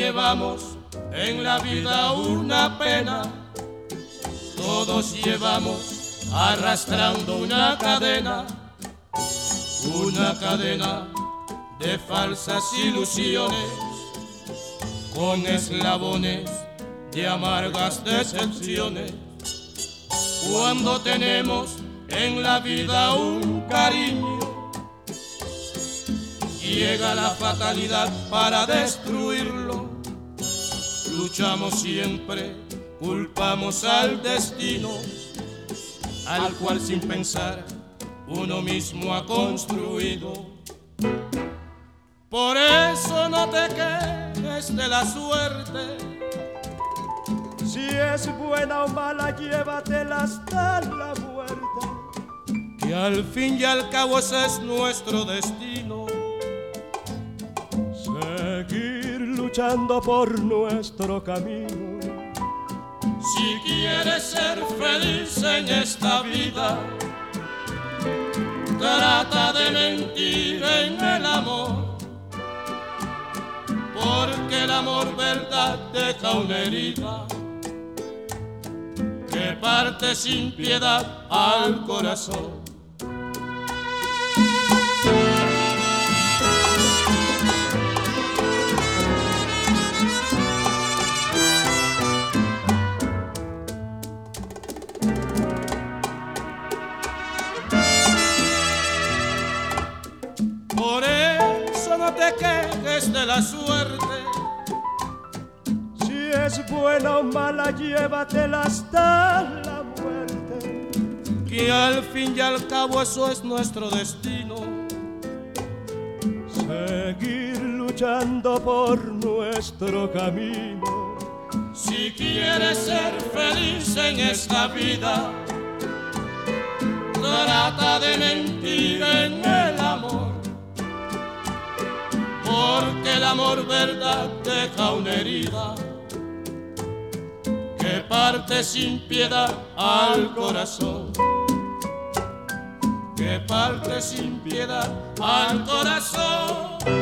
llevamos en la vida una pena, todos llevamos arrastrando una cadena de falsas ilusiones, con eslabones de amargas decepciones. Cuando tenemos en la vida un cariño, llega la fatalidad para destruirlo. Luchamos siempre, culpamos al destino, al cual sin pensar uno mismo ha construido. Por eso no te quejes de la suerte, si es buena o mala, llévatela hasta la muerte, que al fin y al cabo ese es nuestro destino. Seguir luchando por nuestro camino. Si quieres ser feliz en esta vida, trata de mentir en el amor, porque el amor verdad deja una herida que parte sin piedad al corazón. Por eso no te quejes de la suerte, si es buena o mala, llévatela hasta la muerte, que al fin y al cabo eso es nuestro destino. Seguir luchando por nuestro camino. Si quieres ser feliz en esta vida, trata de mentir en el amor, porque el amor verdad deja una herida que parte sin piedad al corazón, que parte sin piedad al corazón.